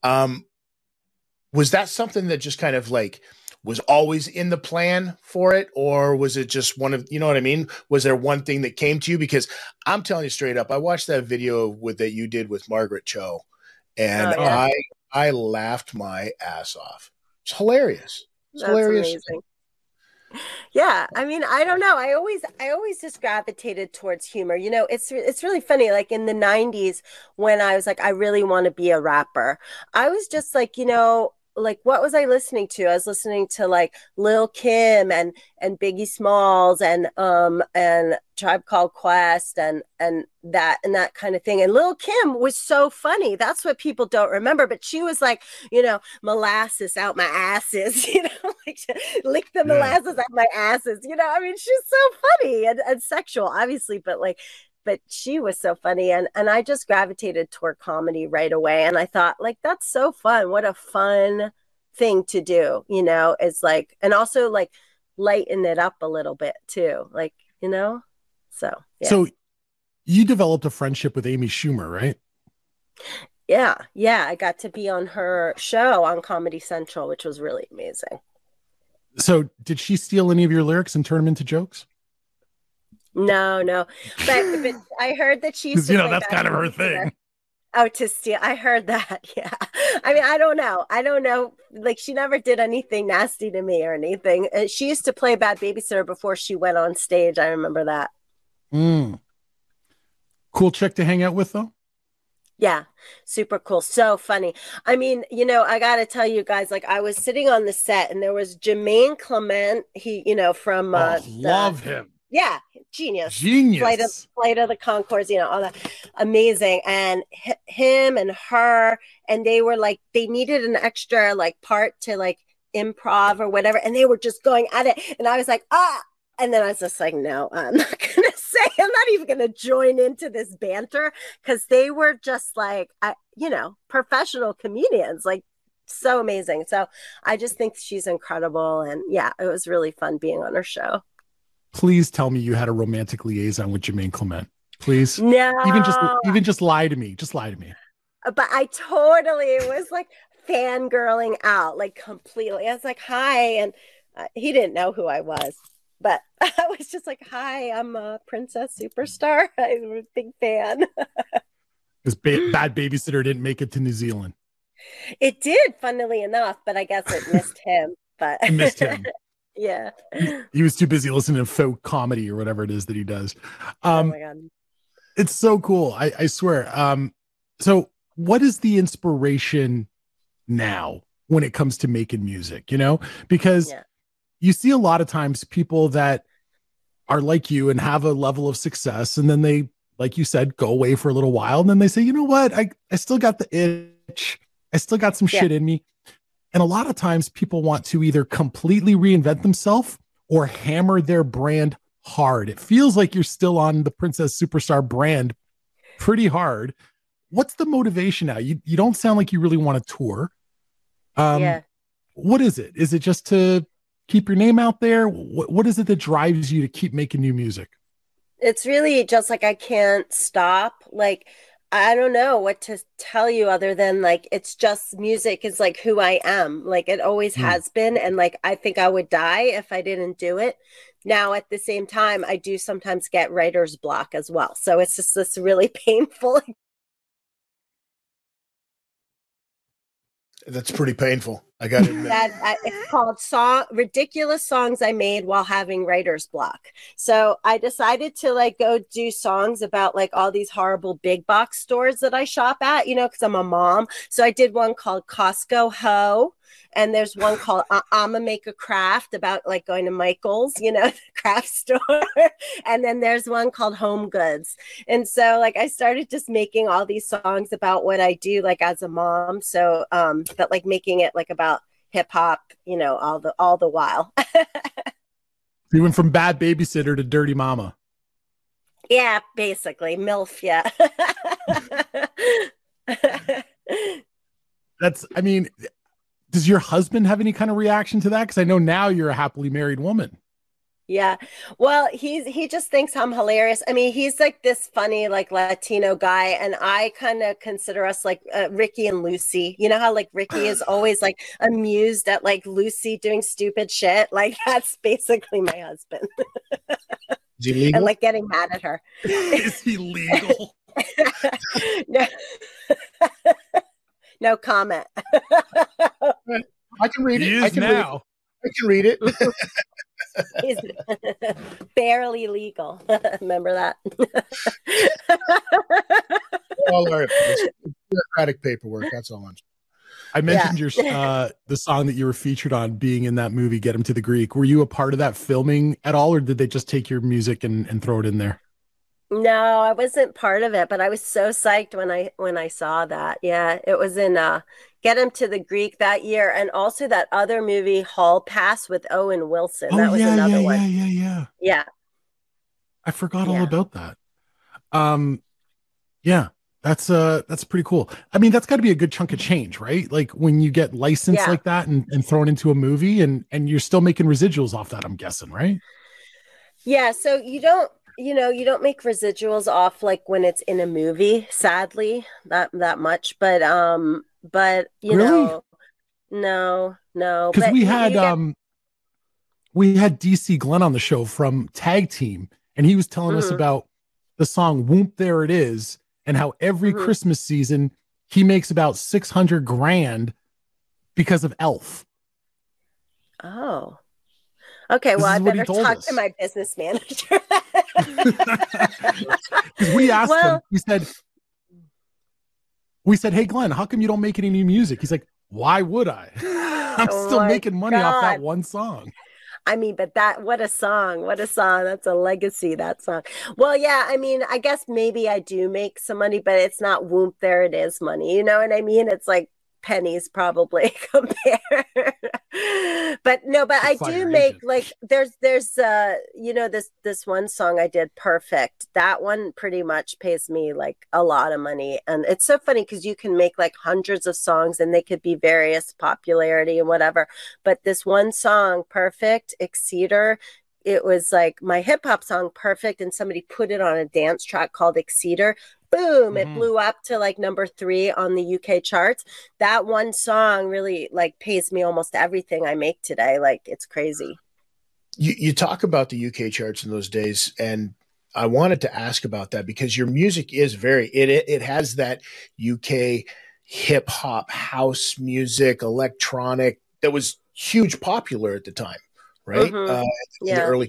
Was that something that just kind of like was always in the plan for it, or was it just one of, you know what I mean? Was there one thing that came to you? Because I'm telling you straight up, I watched that video that you did with Margaret Cho, and I laughed my ass off. It's hilarious. It's hilarious. Amazing. Yeah, I mean, I don't know. I always just gravitated towards humor. It's really funny. Like in the 90s when I was like, I really want to be a rapper. I was just like, like what was I listening to? I was listening to like Lil Kim and Biggie Smalls and Tribe Called Quest and that kind of thing. And Lil Kim was so funny. That's what people don't remember. But she was like, molasses out my asses, like lick the molasses out my asses. I mean, she's so funny and sexual, obviously, but she was so funny. And I just gravitated toward comedy right away. And I thought, like, that's so fun. What a fun thing to do, is like, and also like lighten it up a little bit too. Like, so, yeah. So you developed a friendship with Amy Schumer, right? Yeah. I got to be on her show on Comedy Central, which was really amazing. So did she steal any of your lyrics and turn them into jokes? No, but I heard that she used to play that's kind of her thing. Oh, to steal. I heard that. Yeah. I mean, I don't know. Like she never did anything nasty to me or anything. She used to play Bad Babysitter before she went on stage. I remember that. Cool chick to hang out with though. Yeah, super cool. So funny. I mean, I got to tell you guys, like I was sitting on the set and there was Jermaine Clement, from Oh, the love him. yeah, genius. Genius. Flight of the Concords, all that amazing. And him and her, and they were like, they needed an extra like part to like improv or whatever. And they were just going at it. And I was like, ah. And then I was just like, no, I'm not going to say, I'm not even going to join into this banter because they were just like, professional comedians, like so amazing. So I just think she's incredible. And yeah, it was really fun being on her show. Please tell me you had a romantic liaison with Jermaine Clement. Please. No. Even just lie to me. Just lie to me. But I totally was like fangirling out, like completely. I was like, hi. And he didn't know who I was. But I was just like, hi, I'm a Princess Superstar. I'm a big fan. This Bad Babysitter didn't make it to New Zealand. It did, funnily enough, but I guess it missed him. But I missed him. Yeah. He was too busy listening to folk comedy or whatever it is that he does. Oh my God. It's so cool. I swear. So what is the inspiration now when it comes to making music, because you see a lot of times people that are like you and have a level of success. And then they, like you said, go away for a little while. And then they say, you know what? I still got the itch. I still got some shit in me. And a lot of times people want to either completely reinvent themselves or hammer their brand hard. It feels like you're still on the Princess Superstar brand pretty hard. What's the motivation now? You don't sound like you really want to tour. What is it? Is it just to keep your name out there? What is it that drives you to keep making new music? It's really just like I can't stop. Like, I don't know what to tell you other than like, it's just music is like who I am. Like it always has been. And like, I think I would die if I didn't do it. Now, at the same time, I do sometimes get writer's block as well. So it's just this really painful. That's pretty painful. I got to admit. It's called Ridiculous Songs I Made While Having Writer's Block. So I decided to like go do songs about like all these horrible big box stores that I shop at, because I'm a mom. So I did one called Costco Ho. And there's one called I'ma Make a Craft about like going to Michael's, the craft store. And then there's one called Home Goods. And so like I started just making all these songs about what I do like as a mom. So but like making it like about hip hop, all the while. You went from Bad Babysitter to Dirty Mama. Yeah, basically. MILF, yeah. Does your husband have any kind of reaction to that? Because I know now you're a happily married woman. Yeah. Well, he just thinks I'm hilarious. I mean, he's like this funny, like Latino guy. And I kind of consider us like Ricky and Lucy. You know how like Ricky is always like amused at like Lucy doing stupid shit. Like that's basically my husband. Is he legal? And like getting mad at her. Is he legal? No. No comment. I can read it. I can read it. He's barely legal. Remember that? All right. Bureaucratic paperwork. That's all I'm saying. I mentioned your the song that you were featured on being in that movie, Get Him to the Greek. Were you a part of that filming at all, or did they just take your music and throw it in there? No, I wasn't part of it, but I was so psyched when I saw that. Yeah, it was in Get Him to the Greek that year, and also that other movie Hall Pass with Owen Wilson. That was another one. Yeah. I forgot all about that. Yeah, that's pretty cool. I mean, that's got to be a good chunk of change, right? Like when you get licensed like that and thrown into a movie, and you're still making residuals off that, I'm guessing, right? Yeah, so you don't make residuals off like when it's in a movie, sadly, that much. But you know, no. Because we had DC Glenn on the show from Tag Team, and he was telling us about the song Whoop There It Is, and how every Christmas season he makes about 600 grand because of Elf. Oh. Okay, well, I better talk to my business manager. Because we asked him, we said, We said, hey, Glenn, how come you don't make any new music? He's like, why would I? I'm still making money off that one song. I mean, but what a song. What a song. That's a legacy, that song. Well, yeah, I mean, I guess maybe I do make some money, but it's not whoop, there it is money. You know what I mean? It's like pennies probably compared. But no, but I do make like there's this one song I did, Perfect. That one pretty much pays me like a lot of money. And it's so funny because you can make like hundreds of songs and they could be various popularity and whatever. But this one song, Perfect, Exceeder, it was like my hip hop song, Perfect, and somebody put it on a dance track called Exceeder. Boom, it blew up to like number 3 on the UK charts. That one song really like pays me almost everything I make today. Like, it's crazy. You talk about the UK charts in those days, and I wanted to ask about that because your music is it has that UK hip hop, house music, electronic that was huge popular at the time, right? In the early.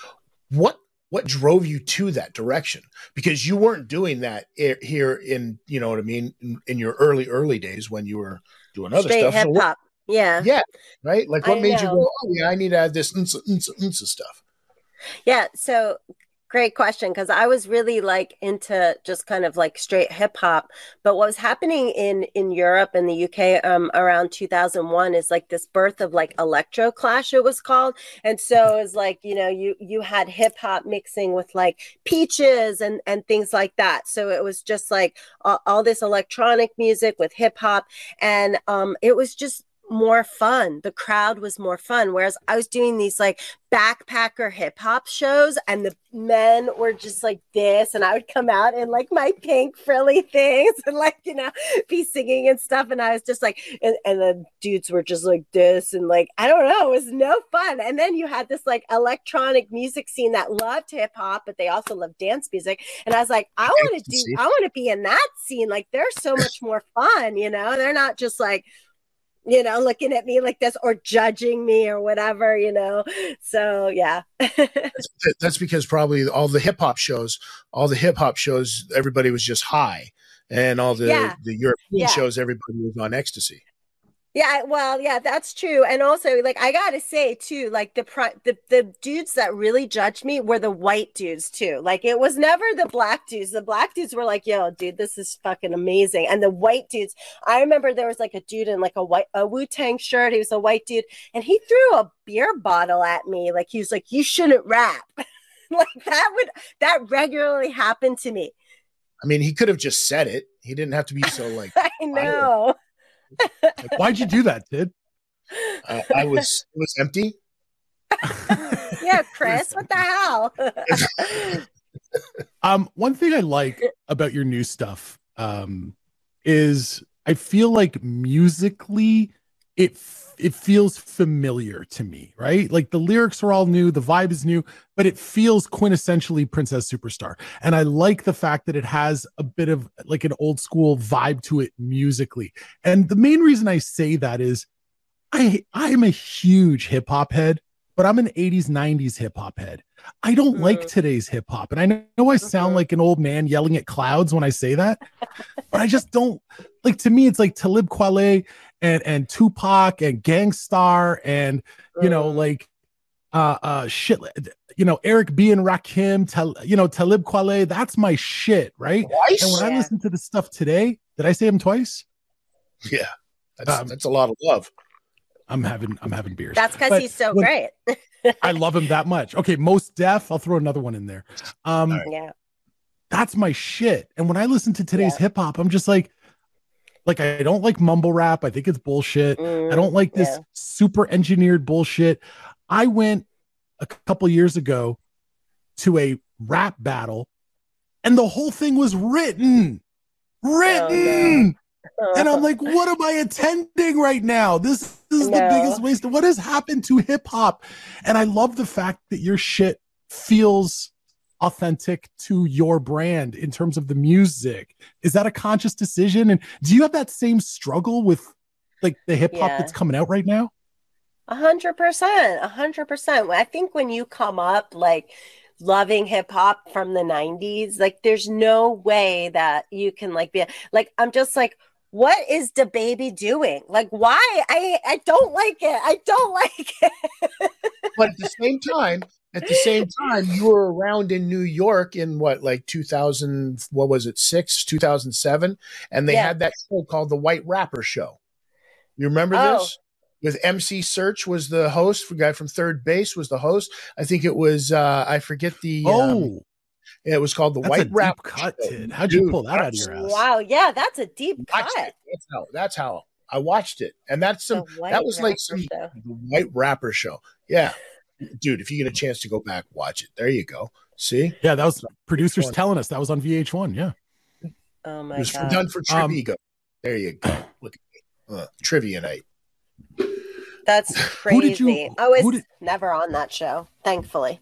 What drove you to that direction? Because you weren't doing that here in, you know what I mean, in your early days when you were doing other stuff. Hip hop. Yeah. Right. Like what made you go, oh yeah, I need to add this stuff. Yeah. So great question. Cause I was really like into just kind of like straight hip hop, but what was happening in Europe and the UK around 2001 is like this birth of like electro clash, it was called. And so it was like, you know, you had hip hop mixing with like Peaches and things like that. So it was just like all this electronic music with hip hop. And it was just more fun. The crowd was more fun. Whereas I was doing these like backpacker hip hop shows and the men were just like this. And I would come out in like my pink frilly things and like, you know, be singing and stuff. And I was just like, and the dudes were just like this. And like, I don't know, it was no fun. And then you had this like electronic music scene that loved hip hop, but they also loved dance music. And I was like, I want to be in that scene. Like, they're so much more fun, you know, they're not just like, you know, looking at me like this or judging me or whatever, you know? So, yeah. That's because probably all the hip hop shows, everybody was just high, and all the European shows, everybody was on ecstasy. Yeah, well, yeah, that's true. And also, like, I gotta say too, like the dudes that really judged me were the white dudes too. Like, it was never the black dudes. The black dudes were like, yo, dude, this is fucking amazing. And the white dudes, I remember there was like a dude in like a Wu-Tang shirt. He was a white dude, and he threw a beer bottle at me. Like, he was like, you shouldn't rap. Like, that regularly happened to me. I mean, he could have just said it. He didn't have to be so like, I know. Why'd you do that, Tid? It was empty. Yeah, Chris, what the hell? One thing I like about your new stuff is I feel like musically it feels familiar to me, right? Like the lyrics are all new, the vibe is new, but it feels quintessentially Princess Superstar. And I like the fact that it has a bit of like an old school vibe to it musically. And the main reason I say that is I'm a huge hip hop head, but I'm an 80s, 90s hip hop head. I don't like today's hip hop. And I know I sound like an old man yelling at clouds when I say that, but I just don't like, to me, it's like Talib Kweli and Tupac and Gangstar and, you know, like, shit, you know, Eric B and Rakim, Talib Kweli, that's my shit. Right. Twice? And when I listen to the stuff today, did I say him twice? Yeah. That's a lot of love. I'm having beers. That's because he's so great. I love him that much. Okay, Most Def. I'll throw another one in there. Yeah, that's my shit. And when I listen to today's hip hop, I'm just like I don't like mumble rap. I think it's bullshit. I don't like this super engineered bullshit. I went a couple years ago to a rap battle, and the whole thing was written. And I'm like, what am I attending right now? This is the biggest waste. What has happened to hip hop? And I love the fact that your shit feels authentic to your brand in terms of the music. Is that a conscious decision? And do you have that same struggle with like the hip hop that's coming out right now? 100%. I think when you come up, like loving hip hop from the 90s. Like there's no way that you can like be like, I'm just like, what is the baby doing? Like, why? I don't like it. I don't like it. But at the same time, you were around in New York in what, like 2000, what was it, 2007? And they had that show called The White Rapper Show. You remember this? With MC Search was the host. The guy from Third Base was the host. I think it was, I forget the, it was called The White Rapper cut, Show. Tid. How'd you pull that out of your ass? Wow. Yeah, that's a deep cut. That's how I watched it. And that was like The White Rapper Show. Yeah. Dude, if you get a chance to go back, watch it. There you go. See? Yeah, that was producers telling us that was on VH1. Yeah. Oh my God. It was God. done for Trivigo. There you go. Look at me. Trivia night. That's crazy. I was never on that show, thankfully.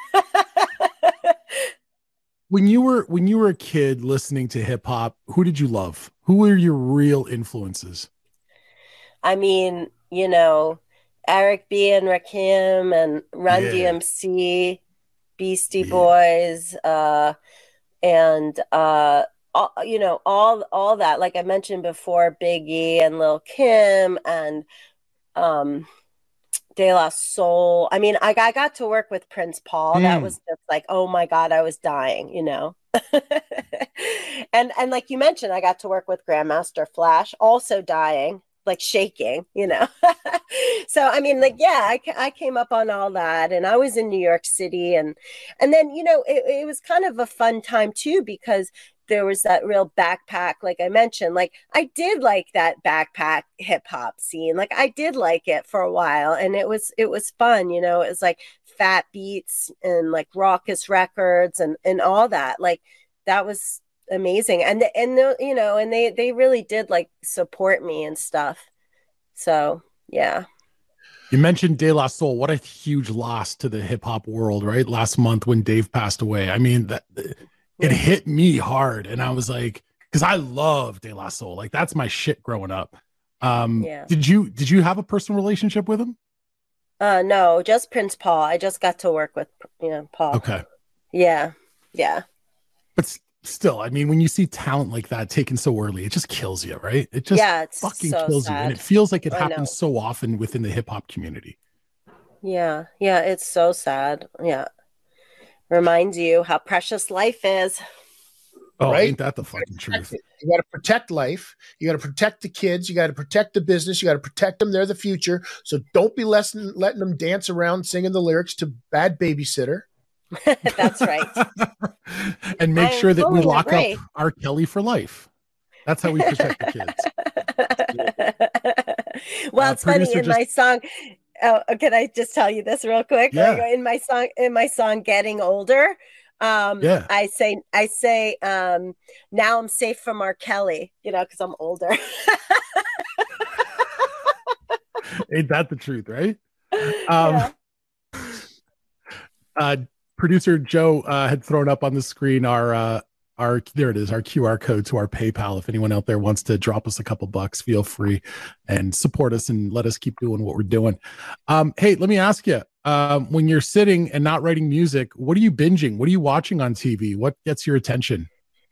When you were a kid listening to hip hop, who did you love? Who were your real influences? I mean, you know, Eric B and Rakim and Run DMC, Beastie Boys, and you know, all that. Like I mentioned before, Biggie and Lil Kim and De La Soul. I mean, I got to work with Prince Paul. That was just like, oh my God, I was dying, you know. and like you mentioned, I got to work with Grandmaster Flash, also dying, like shaking, you know. So I mean, like, yeah, I came up on all that, and I was in New York City, and then, you know, it was kind of a fun time too, because there was that real backpack, like I mentioned. Like I did like that backpack hip hop scene. Like I did like it for a while, and it was fun, you know. It was like Fat Beats and like Raucous Records and all that. Like that was amazing. And you know, and they really did like support me and stuff. So yeah. You mentioned De La Soul. What a huge loss to the hip hop world, right? Last month when Dave passed away. I mean, it hit me hard, and I was like, because I love De La Soul, like that's my shit growing up. Did you have a personal relationship with him? No, just Prince Paul. I just got to work with, you know, Paul. Okay. Yeah. But still, I mean, when you see talent like that taken so early, it just kills you, right? It just it's fucking so kills sad. you, and it feels like it happens so often within the hip hop community. Yeah, it's so sad. Yeah. Reminds you how precious life is. Oh, right? Ain't that the fucking truth? You got to protect life. You got to protect the kids. You got to protect the business. You got to protect them. They're the future. So don't be letting them dance around singing the lyrics to Bad Babysitter. That's right. And make sure that we lock up R. Kelly for life. That's how we protect the kids. Well, it's funny in my song. Oh, can I just tell you this real quick? Yeah. In my song, Getting Older, I say, now I'm safe from R. Kelly, you know, because I'm older. Ain't that the truth, right? Producer Joe had thrown up on the screen our there it is, our QR code to our PayPal. If anyone out there wants to drop us a couple bucks, feel free and support us and let us keep doing what we're doing. Hey, let me ask you, when you're sitting and not writing music, what are you binging? What are you watching on TV? What gets your attention?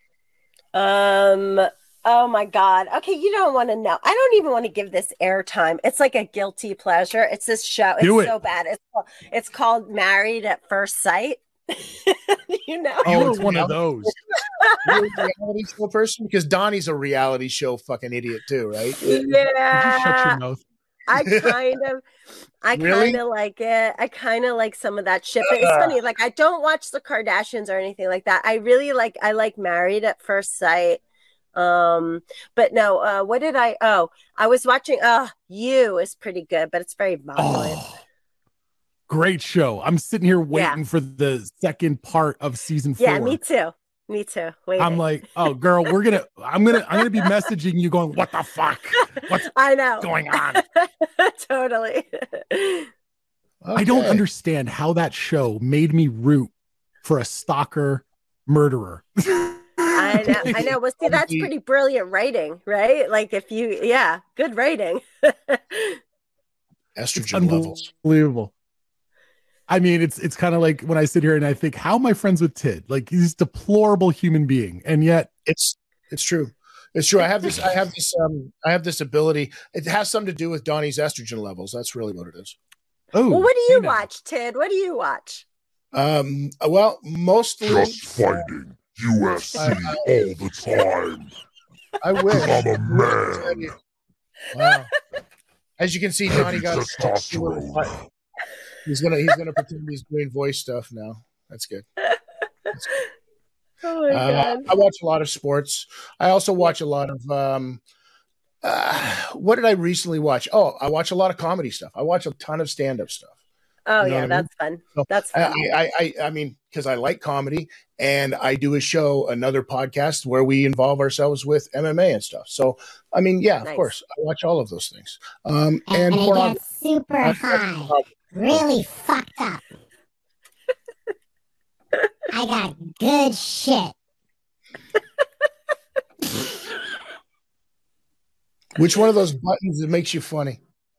Oh my God. Okay. You don't want to know. I don't even want to give this airtime. It's like a guilty pleasure. It's this show. It's so bad. It's called Married at First Sight. You know? Oh, it's one of those. You're a reality show person? Because Donnie's a reality show fucking idiot too, right? Yeah. Shut your mouth. I kind of like it. I kind of like some of that shit. But it's funny, like I don't watch the Kardashians or anything like that. I like Married at First Sight. But no, what did I was watching You is pretty good, but it's very violent. Great show. I'm sitting here waiting for the second part of season 4. Yeah, me too. Waiting. I'm like, oh girl, I'm gonna be messaging you going, what the fuck? What's going on? Totally. Okay. I don't understand how that show made me root for a stalker murderer. I know. Well, see, that's pretty brilliant writing, right? Like good writing. Estrogen levels. Unbelievable. I mean, it's kind of like when I sit here and I think, how am I friends with Tid? Like, he's a deplorable human being, and yet It's true. It's true. I have this ability. It has something to do with Donnie's estrogen levels. That's really what it is. oh, Well, what do you watch, Tid? What do you watch? Well, mostly Just fighting UFC all the time. I wish. I'm a man. Wow. As you can see, Donnie Heavy got testosterone. he's gonna pretend he's doing voice stuff now. That's good. Oh my God. I watch a lot of sports. I also watch a lot of what did I recently watch? Oh, I watch a lot of comedy stuff. I watch a ton of stand-up stuff. Oh You know yeah, what I mean? that's fun. So That's fun. I mean, because I like comedy, and I do a show, another podcast where we involve ourselves with MMA and stuff. So, I mean, yeah, of Nice. course, I watch all of those things. And it pornography. gets super high, really fucked up. I got good shit. Which one of those buttons that makes you funny?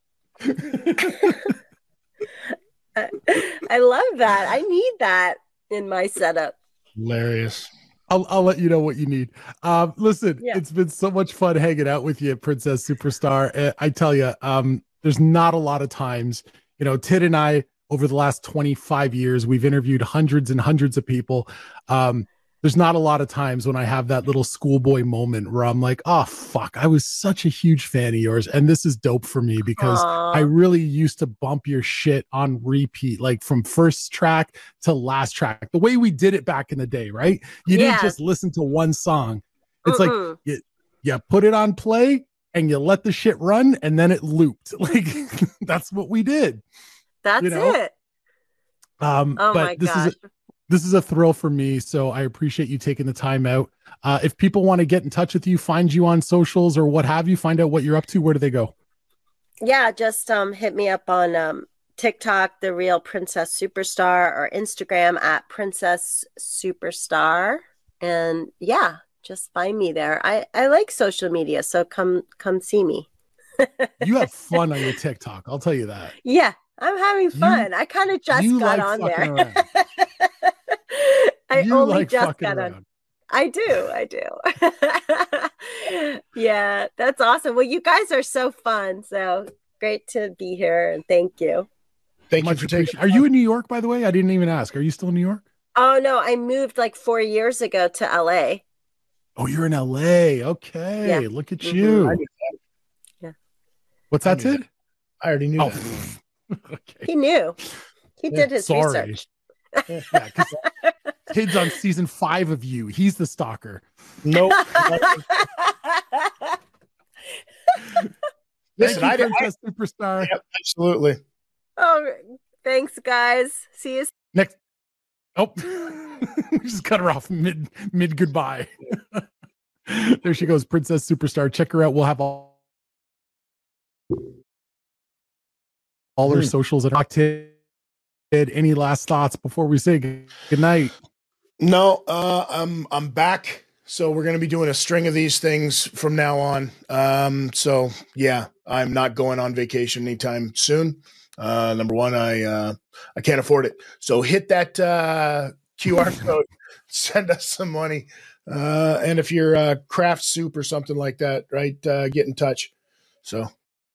I love that. I need that in my setup. Hilarious. I'll let you know what you need. Listen, Yeah. It's been so much fun hanging out with you, Princess Superstar. I tell you, there's not a lot of times, Tid and I, over the last 25 years, we've interviewed hundreds and hundreds of people. There's not a lot of times when I have that little schoolboy moment where I'm like, oh, fuck, I was such a huge fan of yours. And this is dope for me because Aw. I really used to bump your shit on repeat, like from first track to last track, the way we did it back in the day, right? You didn't Yeah. just listen to one song. It's Mm-mm. like you put it on play and you let the shit run and then it looped. Like that's what we did. That's it. Oh My gosh. This is a thrill for me, so I appreciate you taking the time out. If people want to get in touch with you, find you on socials or what have you, find out what you're up to, where do they go? Yeah, just hit me up on TikTok, The Real Princess Superstar, or Instagram at Princess Superstar. And yeah, just find me there. I like social media, so come see me. You have fun on your TikTok, I'll tell you that. Yeah, I'm having fun. I kind of just you got like on fucking there. around. I You only like just fucking got on. around. I do. Yeah, that's awesome. Well, you guys are so fun. So great to be here, and thank you. Thank you Much for taking. appreciated. Are you in New York, by the way? I didn't even ask. Are you still in New York? Oh no, I moved like 4 years ago to LA. Oh, you're in LA. Okay. Yeah. Look at Mhm. you. I knew that. Yeah. What's I that, knew Tid? I already knew Oh, that. okay. He knew. He did his Sorry. research. Yeah, 'cause Tid's on season 5 of You. He's the stalker. Nope. Listen, Thank you, I Princess Superstar. Yep, absolutely. Oh, thanks, guys. See you. Next. Oh, we just cut her off mid goodbye. There she goes, Princess Superstar. Check her out. We'll have all her socials at Tid. Any last thoughts before we say good night? No, I'm back. So we're going to be doing a string of these things from now on. So yeah, I'm not going on vacation anytime soon. Number one, I can't afford it. So hit that QR code, send us some money. And if you're Craft Soup or something like that, right, get in touch. So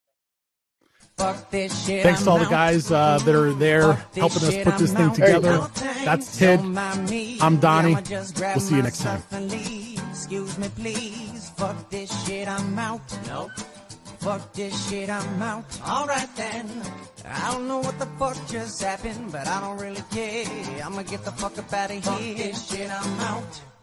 Thanks to all the guys that are there helping us put this thing together. That's Tid. I'm Donnie. We'll see you next time. Excuse me, please. Fuck this shit, I'm out. Nope. Fuck this shit, I'm out. Alright then. I don't know what the fuck just happened, but I don't really care. I'ma get the fuck up out of here. Fuck this shit, I'm out.